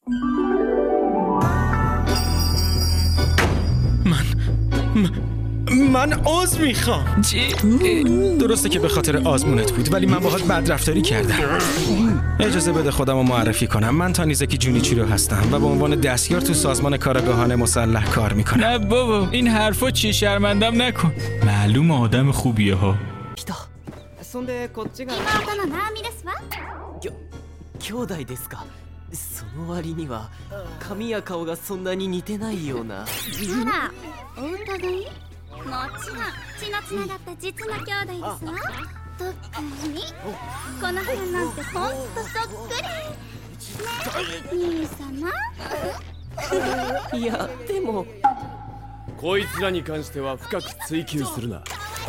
من عذر میخوام. چی؟ درسته که به خاطر آزمونت بود، ولی من باهات بدرفتاری کردم. اجازه بده خودم رو معرفی کنم. من تانیزاکی جونیچیرو هستم و به عنوان دستیار تو سازمان کاراگاهان مسلح کار میکنم. نه بابا، این حرفا چیه؟ شرمندم نکن. معلوم آدم خوبیه ها. 兄弟ですか。その割には髪や顔がそんなに似てないような。あら、お疑い？もちろん血のつながった実の兄弟ですわ。特にこの辺なんてほんとそっくり。ね、兄様。いや、でもこいつらに関しては深く追求するな。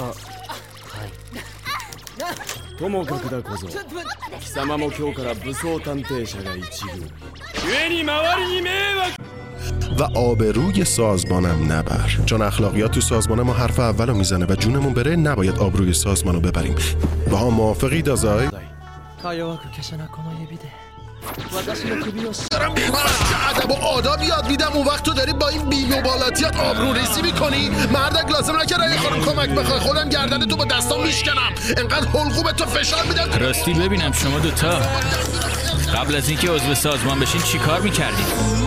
ともかくだ小僧、貴様も今日から武装探偵社が一軍。故に周りに迷惑 و آبروی سازمانم نبر، چون اخلاقیات تو سازمان ما حرف اولو میزنه و جونمون بره نباید آبروی سازمانو ببریم. با هم موافقی دازای؟ دارم ادب و آداب یاد میدم، اون وقت تو داری با این بی‌مبالاتیات آبرو ریزی میکنی. مردک لازم نکرده یه خانم کمک بخوای، خودم گردن تو با دستام میشکنم، انقدر حلقو به تو فشار میدم. راستی ببینم شما دوتا قبل از اینکه عضو سازمان بشین چی کار میکردید؟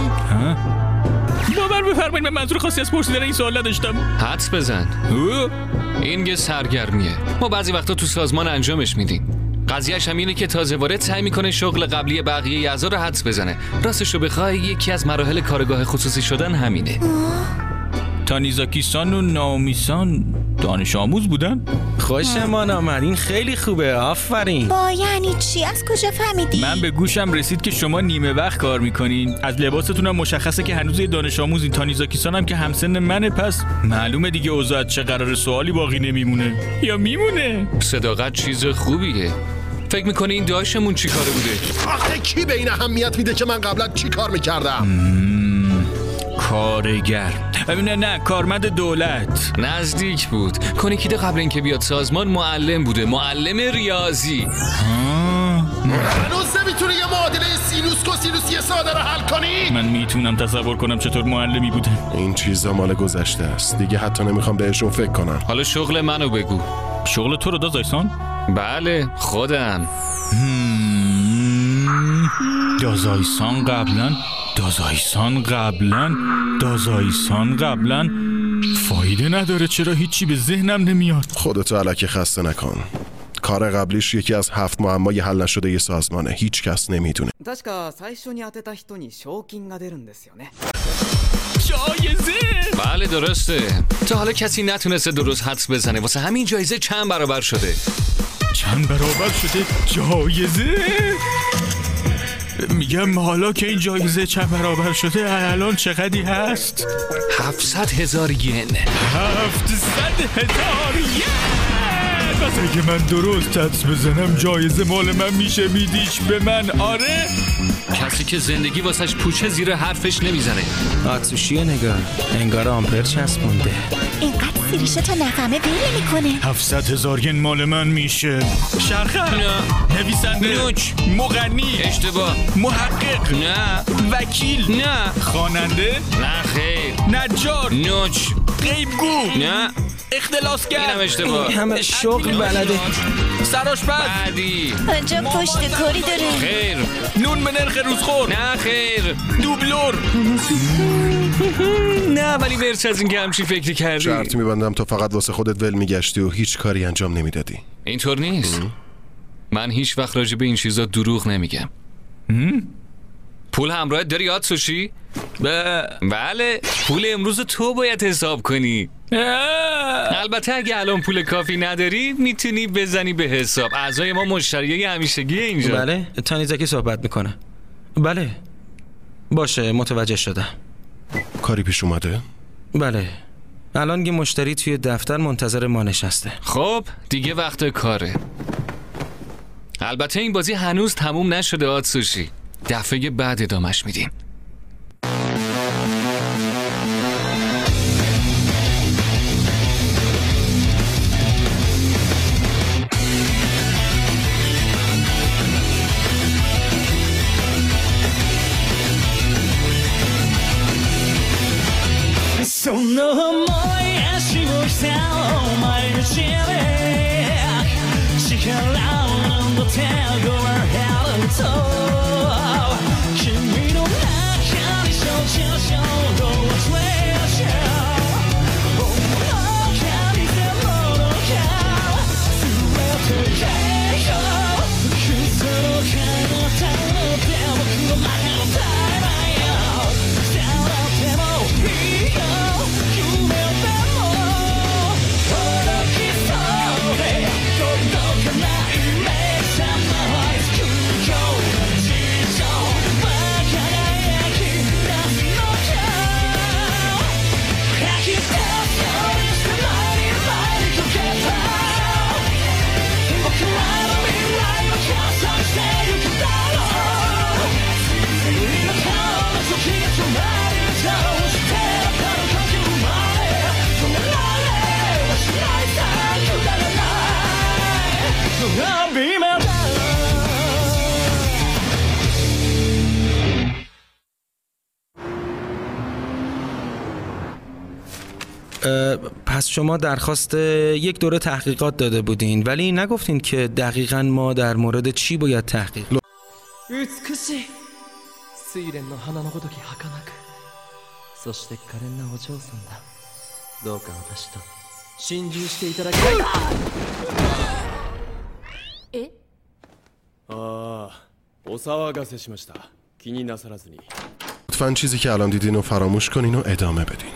باور بفرمایید من منظور خاصی از پرسیدن این سوال نداشتم. حدس بزن. این یه سرگرمیه، ما بعضی وقتا تو سازمان انجامش میدیم. قضیهش هم اینه که تازه وارد سعی میکنه شغل قبلی بقیه اعضا رو حدس بزنه. راستشو بخوای یکی از مراحل کارگاه خصوصی شدن همینه. تانیزاکی-سان و ناومی-سان دانش آموز بودن؟ خوشمان آمد، این خیلی خوبه، آفرین. با یعنی چی؟ از کجا فهمیدی؟ من به گوشم رسید که شما نیمه وقت کار میکنین. از لباستون هم مشخصه که هنوز یه دانش آموزین. تانیزاکی-سان هم که همسن منه، پس معلومه دیگه اوضاع چه قرار، سوالی باقی نمیمونه یا میمونه. صداقت چیز خوبیه. فکر میکنی این داشمون چی کاره بوده؟ آخه کی به این اهمیت میده که من قبلا چی کار میکردم؟ کارگر. نه کارمند دولت. نزدیک بود. کنیکیده قبل اینکه بیاد سازمان معلم بوده، معلم ریاضی. هنوز نمیتونی یه معادله سینوس کوسینوسی ساده رو حل کنی؟ من میتونم تصور کنم چطور معلمی بوده. این چیزا مال گذشته است، دیگه حتی نمیخوام بهشون فکر کنم. حالا شغل منو بگو. شغل تو رو دازایسان؟ بله خودم. دازایسان قبلا فایده نداره. چرا هیچی به ذهنم نمیاد؟ خودتو الکی خسته نکن. کار قبلیش یکی از 7 معمای حل نشده یه سازمانه، هیچ کس نمیدونه. جایزه؟ بله درسته. تا حالا کسی نتونسته درست حدس بزنه، واسه همین جایزه چند برابر شده. چند برابر شده جایزه؟ میگم حالا که این جایزه چند برابر شده الان چقدری هست؟ 700,000 ین. 700,000 ین. پس اگه من درست حدس بزنم جایزه مال من میشه، میدیش به من؟ آره؟ کسی که زندگی واسش پوچه زیر حرفش نمیزنه. آتسوشیو نگاه، انگار آمپر چسبونده. اینقدر سیریشه تا نفهمه بیله میکنه. 700,000 ین مال من میشه. شرخر، نویسنده، نوچ، مغنی، اشتباه، محقق، نه، وکیل، نه، خواننده، نه خیر، نجار، نوچ، غیبگو، نه، اختلاسگر، اینم اشتباه، همه شغل بلده. سرآشپز، بعدی، آنجا پشت کاری داره. خیر، نون به نرخ روزخور، نه خیر، دوبلور. نه ولی برچ از این که همچی فکری کردی. شرط میبندم تو فقط واسه خودت ول میگشتی و هیچ کاری انجام نمیدادی. اینطور نیست. من هیچ وقت راجع به این چیزا دروغ نمیگم. پول همراهت داری آتسوشی؟ بله، پول امروز تو باید حساب کنی. البته اگه الان پول کافی نداری میتونی بزنی به حساب. اعضای ما مشتریای همیشگی اینجا. بله، تانیزاکی صحبت میکنه. بله باشه، متوجه شدم. کاری پیش اومده؟ بله، الان یه مشتری توی دفتر منتظر ما نشسته. خب دیگه وقت کاره. البته این بازی هنوز تموم نشده آتسوشی، دفعه بعد ادامش میدیم. پس شما درخواست یک دوره تحقیقات داده بودین ولی نگفتین که دقیقاً ما در مورد چی باید تحقیق 美しい睡蓮の花のごとき儚くそして可憐なお嬢さんだどうか私と心中していただきたいえああお騒がせしました気になさらずに لطفاً چیزی که الان دیدین رو فراموش کنین و ادامه بدین.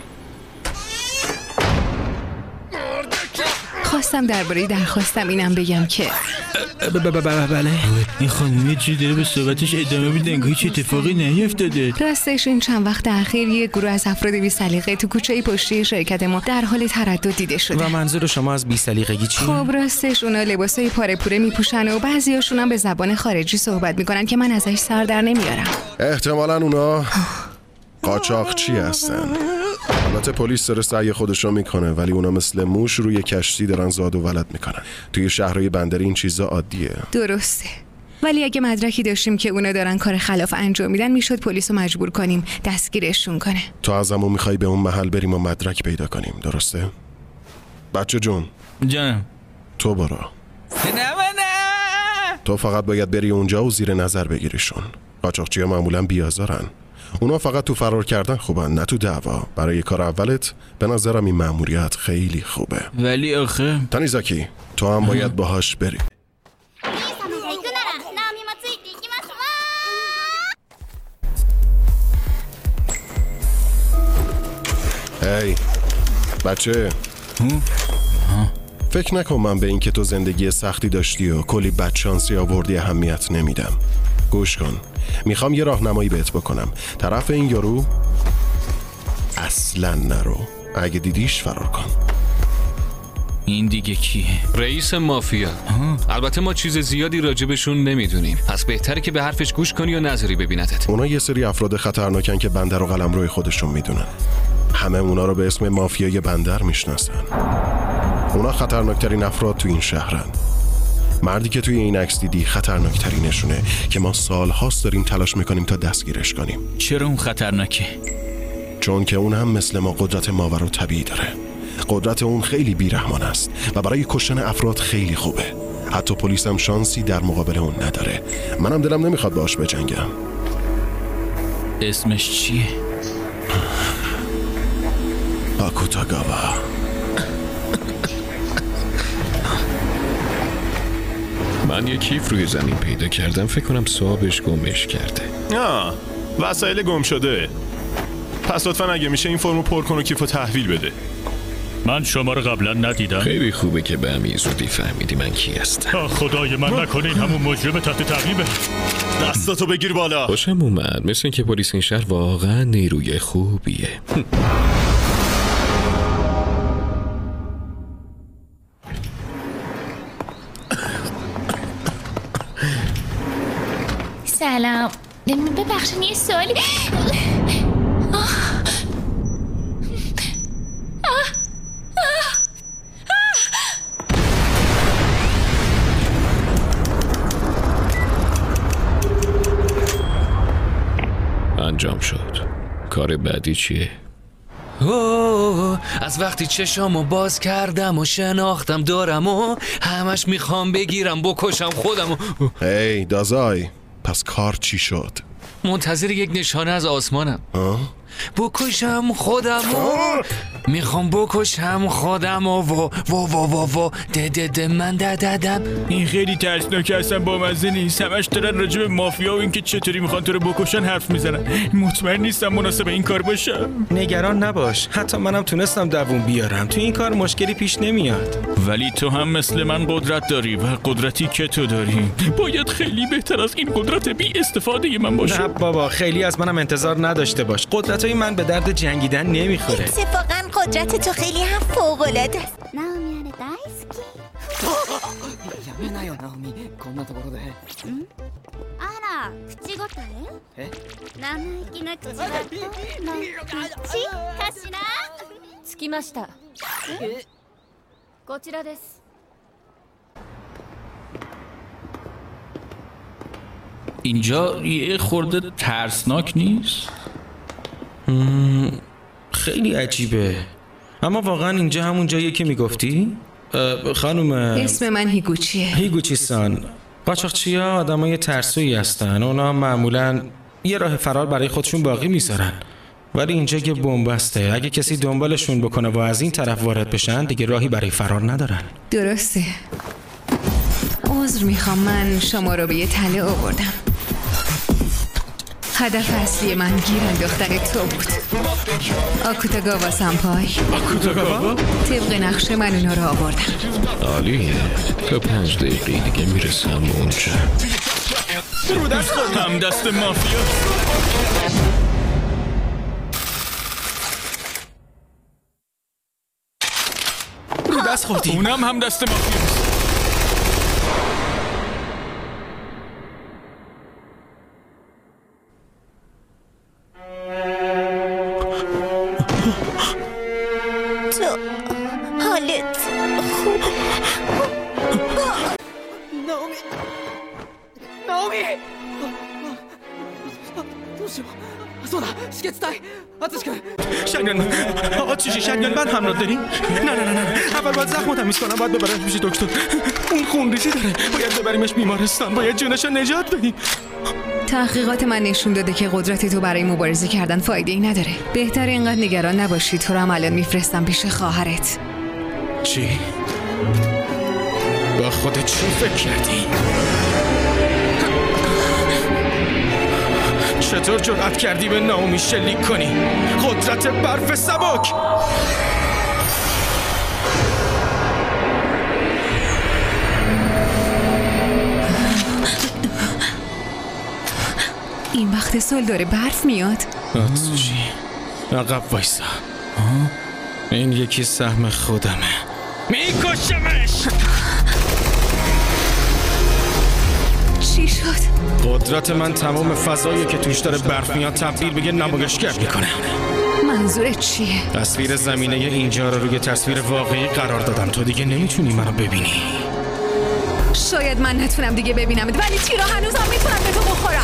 خواستم درباره درخواستم اینم بگم که بله این خانم یه چیزی داره به صحبتش ادامه میده انگار هیچ اتفاقی نیفتاده. راستش این چند وقت اخیر یک گروه از افراد بی‌سلیقه تو کوچه پشتی شرکت ما در حال تردد دیده شده. و منظور شما از بی‌سلیقگی چیه؟ خب راستش اونا لباسای پاره پوره میپوشن و بعضیاشون هم به زبان خارجی صحبت میکنن که من ازش سر در نمیارم. احتمالاً اونا قاچاقچی هستن. البته پلیس داره سعی خودشو میکنه ولی اونا مثل موش روی کشتی دارن زاد و ولد میکنن. توی شهرهای بندری این چیزا عادیه. درسته. ولی اگه مدرکی داشتیم که اونا دارن کار خلاف انجام میدن میشد پلیس رو مجبور کنیم دستگیرشون کنه. تو ازمون میخوای به اون محل بریم و مدرک پیدا کنیم درسته؟ بچه جون جانم تو برو. نه تو فقط باید بری اونجا و زیر نظر بگیریشون. قاچاقچی‌ها معمولا بیازارن. اونا فقط تو فرار کردن خوبن نه تو دعوا. برای کار اولت به نظرم این مأموریت خیلی خوبه. ولی آخه تانیزاکی تو هم باید باهاش بری. هی بچه فکر نکن من به این که تو زندگی سختی داشتی و کلی بدشانسی آوردی اهمیت نمیدم. گوش کن میخوام یه راهنمایی بهت بکنم. طرف این یارو اصلا نرو. اگه دیدیش فرار کن. این دیگه کیه؟ رئیس مافیا. البته ما چیز زیادی راجبشون نمیدونیم پس بهتره که به حرفش گوش کنی و نظری ببیندت. اونا یه سری افراد خطرناکن که بندر و قلمروی خودشون میدونن. همه اونا رو به اسم مافیای بندر میشناسن. اونا خطرناکترین افراد تو این شهرن. مردی که توی این عکس دیدی خطرناکترینشونه که ما سالهاست داریم تلاش میکنیم تا دستگیرش کنیم. چرا اون خطرناکه؟ چون که اون هم مثل ما قدرت ماورا طبیعی داره. قدرت اون خیلی بیرحمان است و برای کشتن افراد خیلی خوبه. حتی پلیس هم شانسی در مقابل اون نداره. منم دلم نمیخواد باش بجنگم. اسمش چیه؟ آکوتاگاوا. من یه کیف روی زمین پیدا کردم فکر کنم صاحبش گمش کرده. وسایل گم شده. پس لطفا اگه میشه این فرمو پر کن و کیفو تحویل بده. من شما رو قبلا ندیدم. خیلی خوبه که به همین زودی فهمیدی من کی هستم. خدای من نکنین همون مجرم تحت تعقیبه. دستاتو بگیر بالا. خوشم اومد. مثل این که پلیس این شهر واقعا نیروی خوبیه. سلام ببخشید یه سوالی انجام شد. کار بعدی چیه؟ از وقتی چشامو باز کردم و شناختم دارم و همش میخوام بگیرم بکشم خودم. هی دازای پس کار چی شد؟ منتظر یک نشانه از آسمانم. بکشم خودمو، میخوام بکشم خودمو. و ده من ددم. این خیلی ترسناک، اصلا بامزه نیست. همش دارن راجع به مافیا و اینکه چطوری میخوان تو رو بکشن حرف میزنن. مطمئن نیستم مناسب این کار باشه. نگران نباش، حتی منم تونستم دووم بیارم. تو این کار مشکلی پیش نمیاد. ولی تو هم مثل من قدرت داری و قدرتی که تو داری باید خیلی بهتر از این قدرت بی استفاده من باشه. نه بابا، خیلی از منم انتظار نداشته باش. قدرتای من به درد جنگیدن نمیخوره. اتفاقا قدرت تو خیلی هم فوق‌العاده است. نامی دایسکی. やめなよナオミ、こんなところで。 あら、口答え？生意気な口だとの口かしら？ 着きました。こちらです。 اینجا یه خورده ترسناک نیست؟ خیلی عجیبه. اما واقعا اینجا همون جاییه که میگفتی؟ خانم اسم من هیگوچیه. هیگوچی سان. قاچاقچی‌ها آدمای ترسویی هستن. اونا معمولاً یه راه فرار برای خودشون باقی میذارن. ولی اینجا یه بن‌بسته. اگه کسی دنبالشون بکنه و از این طرف وارد بشن دیگه راهی برای فرار ندارن. درسته. عذر میخوام، من شما رو به یه تله آوردم. هدف اصلی من گیر انداختن تو بود. آکوتاگاوا سامپای. آکوتاگاوا؟ طبق نقشه من اونا رو آوردم. عالیه. تا 5 دقیقه دیگه میرسم اونجا. رو دست هم دست مافیا. رو دست خوردی. اونم هم دست مافیا. حالت خوب؟ ناومی، ناومی. どうしよう。そうだ、止血帯。آتش کن. شنگن آتشی شنگن من همراه داری؟ نه اول باید زخمو تمیز کنم، باید ببرمش پیش دکتر. اون خونریزی داره، باید ببریمش بیمارستان، باید جونشو نجات بدیم. تحقیقات من نشون داده که قدرت تو برای مبارزه کردن فایده ای نداره. بهتر اینقدر نگران نباشی، تو رو هم الان میفرستم پیش خواهرت. چی؟ با خودت چی فکر کردی؟ چطور جرأت کردی به ناومی شلیک کنی؟ قدرت برف سبک! این وقت سال داره برف میاد. آتسوشی عقب وایسا. این یکی سهم خودمه. میکشمش! چی شد؟ قدرت من تمام فضایی که توش داره برف میاد تبدیل به یه نمایشگر میکنه. منظورت چیه؟ تصویر زمینه اینجا رو روی تصویر واقعی قرار دادم. تو دیگه نمیتونی منو ببینی. شاید من نتونم دیگه ببینمت، ولی تیرا هنوزم میتونم به تو بخورن.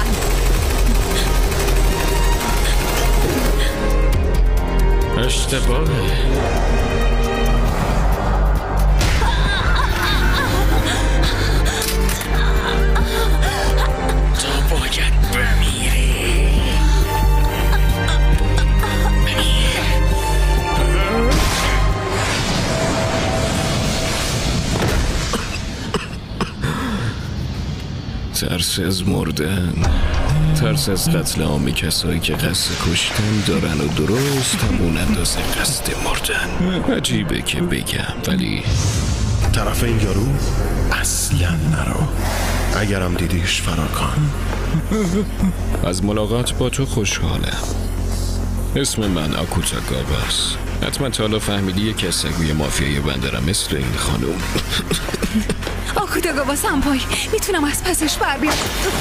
اشتباهه. تو باید بمیری. ترس از مردن، ترس از قتل عام کسایی که قصد کشتن دارن و درست همون اندازه قصد مردن. عجیبه که بگم، ولی طرف این یارو اصلا نرو. اگرم دیدیش فرار کن. از ملاقات با تو خوشحالم. اسم من آکوتاگاواست. حتما تا حالا فهمیدی یه کسگوی مافیای بندرم مثل این خانوم. آکوتاگاوا سامپای، میتونم از پسش بر بیام.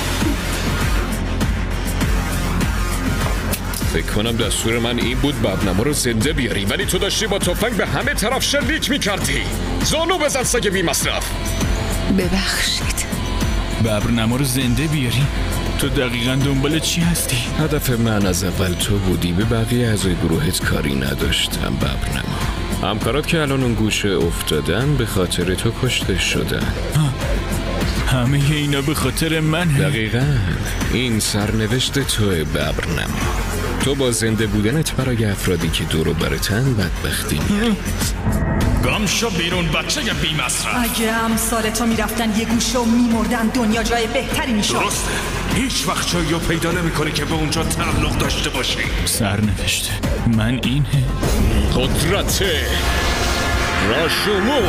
فکر کنم دستور من این بود ببرنما رو زنده بیاری، ولی تو داشتی با تفنگ به همه طرف شلیک میکردی. زانو بزن سگ بی مصرف. ببخشید. ببرنما رو زنده بیاری؟ تو دقیقاً دنبال چی هستی؟ هدف من از اول تو بودی، به بقیه اعضای گروهت کاری نداشتم. ببرنما همکارات که الان اون گوشه افتادن به خاطر تو کشته شدن. همه اینا به خاطر منه. دقیقاً این سرنوشت توه ببرنما. تو با زنده بودنت برای افرادی که دور و برتن بدبختی میاری. گم شو بیرون بچه بی مصرف. اگه امثال تو میرفتن یه گوشه و میمردن دنیا جای بهتری میشد. درسته، هیچ وقت جایی رو پیدا نمی‌کنی که به اونجا تعلق داشته باشی. سرنوشت من اینه. قدرت راشومون.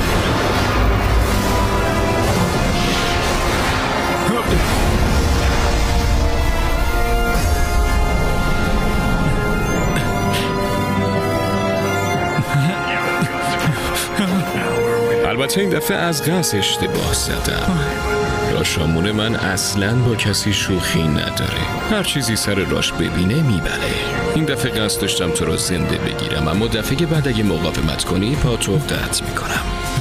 البته این دفعه از قصد اشتباه زدم. راشامون من اصلاً با کسی شوخی نداره. هر چیزی سر راش ببینه میبره. این دفعه قصد داشتم تو رو زنده بگیرم، اما دفعه بعد اگه مقاومت کنی پاتو قطع میکنم.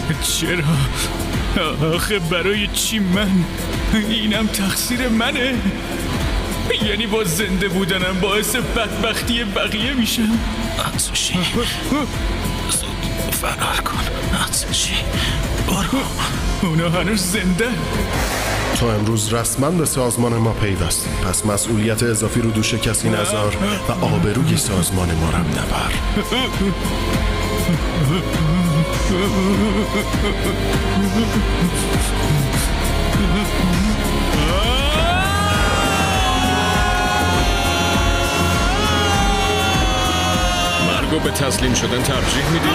چرا؟ آخه برای چی من؟ اینم تقصیر منه؟ یعنی با زنده بودنم باعث بدبختی بقیه میشم؟ آتشی زود فرار کن. آتشی برو. اونا هنوز زنده. تو امروز رسما به سازمان ما پیوستی، پس مسئولیت اضافی رو دوش کسی نذار و آبروی سازمان ما رو نبر. مرگو به تسلیم شدن ترجیح میدی؟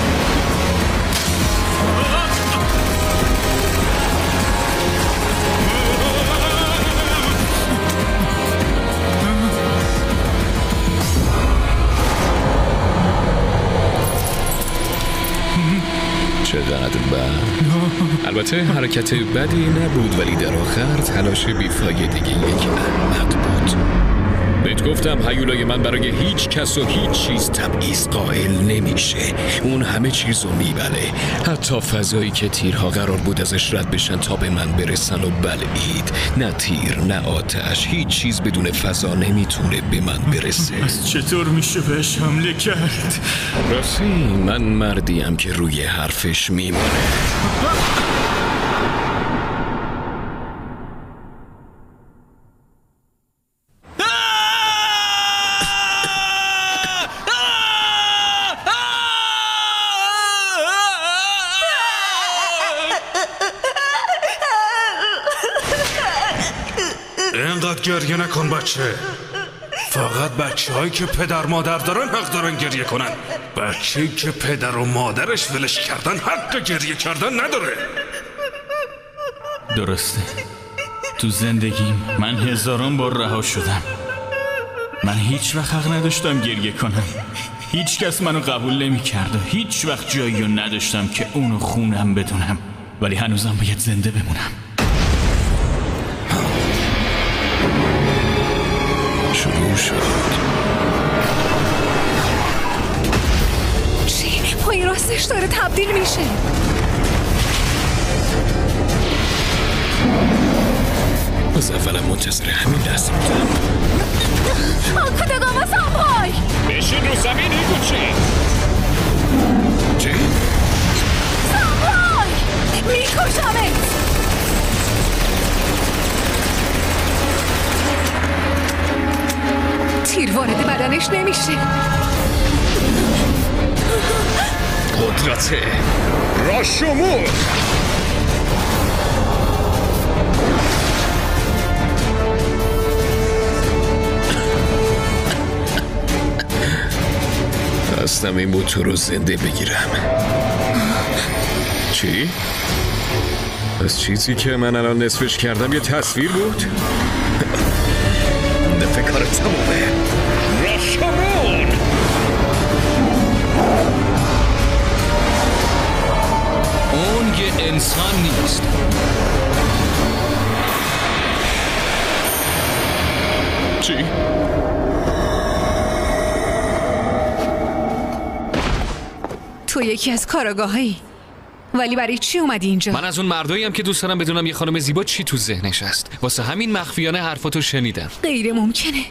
چقدر بد. البته حرکت بدی نبود، ولی در آخر تلاش بیفایدگی یک احمق بود. بهت گفتم هیولای من برای هیچ کس و هیچ چیز تبعیض قائل نمیشه. اون همه چیزو میبله، حتی فضایی که تیرها قرار بود ازش رد بشن تا به من برسن و بلعید. نه تیر نه آتش، هیچ چیز بدون فضا نمیتونه به من برسه. از چطور میشه بهش حمله کرد؟ راستی من مردیم که روی حرفش میمونه. اینقدر گریه نکن بچه. فقط بچه هایی که پدر مادر دارن حق دارن گریه کنن. بچه‌ای که پدر و مادرش ولش کردن حق گریه کردن نداره. درسته، تو زندگیم من هزاران بار رها شدم. من هیچ وقت حق نداشتم گریه کنم. هیچ کس منو قبول نمی کرد و هیچ وقت جایی رو نداشتم که اونو خونم بدونم. ولی هنوزم باید زنده بمونم. شروع شد. چی؟ پای راستش داره تبدیل میشه. از اولم منتظر همین لحظه بودم. آکودگاما سامپای بشین رو زمین ایگوچی. چی؟ سامپای میکشمت. تیر وارد بدنش نمیشه. قدرت راشومون. قصدم این بود تو رو زنده بگیرم. چی؟ از چیزی که من الان نصفش کردم یه تصویر بود؟ دفعه کار تمومه. راشومون. اون یه انسان نیست. چی؟ تو یکی از کاراگاهایی، ولی برای چی اومدی اینجا؟ من از اون مرداییم که دوست دارم بدونم یه خانم زیبا چی تو ذهنش هست. واسه همین مخفیانه حرفاتو شنیدم. غیر ممکنه.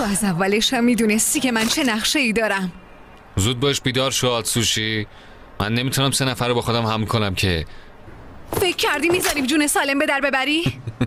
از اولش هم میدونستی که من چه نقشه ای دارم. زود باش بیدار شو آتسوشی. من نمیتونم 3 نفر رو با خودم حمل کنم که. فکر کردی میذاریم جون سالم به در ببری؟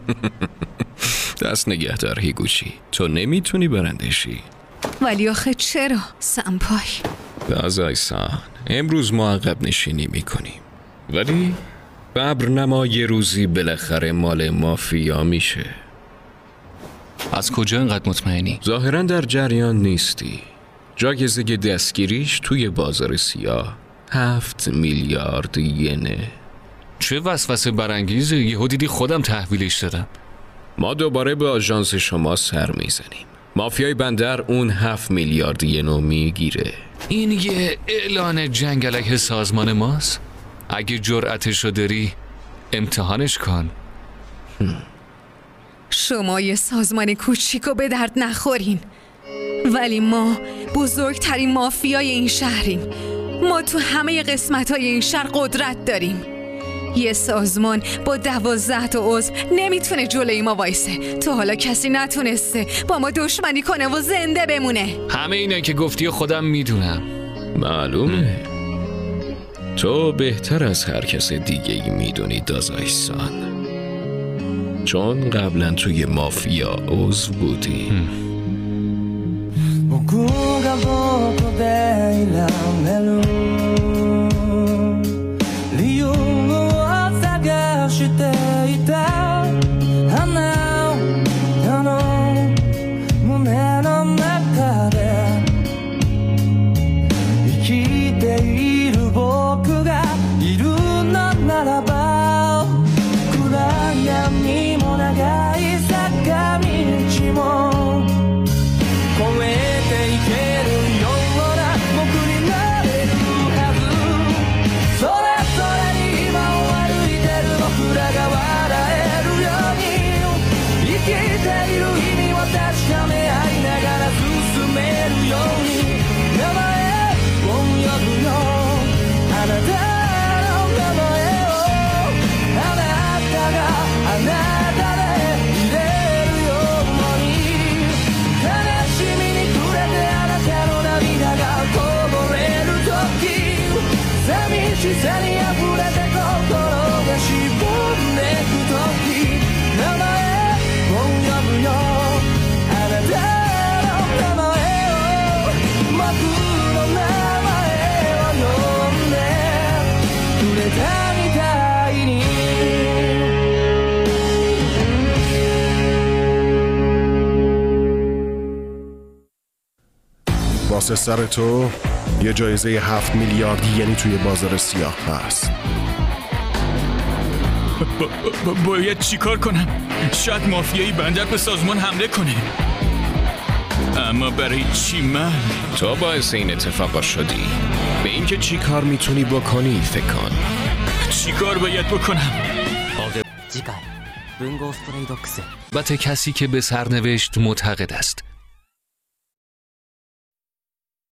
دست نگه دار هیگوچی، تو نمیتونی برندشی. ولی آخه چرا؟ سمپای دازایسان، امروز ما عقب نشینی میکنیم، ولی ببرنما یه روزی بالاخره مال مافیا میشه. از کجا اینقدر مطمئنی؟ ظاهرا در جریان نیستی. جایزه دستگیریش توی بازار سیاه 7 میلیارد ینه. چه وسوسه برانگیزه، یهو دیدی خودم تحویلش دادم. ما دوباره به آژانس شما سر میزنیم. مافیای بندر اون 7 میلیارد ینو میگیره. این یه اعلان جنگ علیه سازمان ماست؟ اگه جرأتشو داری امتحانش کن. شما یه سازمان کوچیکو به درد نخورین، ولی ما بزرگترین مافیای این شهریم. ما تو همه قسمت‌های این شهر قدرت داریم. یه سازمان با 12 تا عضو نمیتونه جلوی ما وایسه. تا حالا کسی نتونسته با ما دشمنی کنه و زنده بمونه. همه اینا که گفتی خودم میدونم. معلومه. تو بهتر از هر کس دیگه ای میدونی دازایسان، چون قبلا توی مافیا عضو بودی. واسه سر تو یه جایزه 7 میلیارد ینی توی بازار سیاه هست. باید چیکار کنم؟ شاید مافیایی بندر به سازمان حمله کنه. اما برای چی من؟ تو باعث این اتفاقا شدی. به اینکه چی کار میتونی بکنی فکر کن. چی کار باید بکنم؟ البته کسی که به سرنوشت معتقد است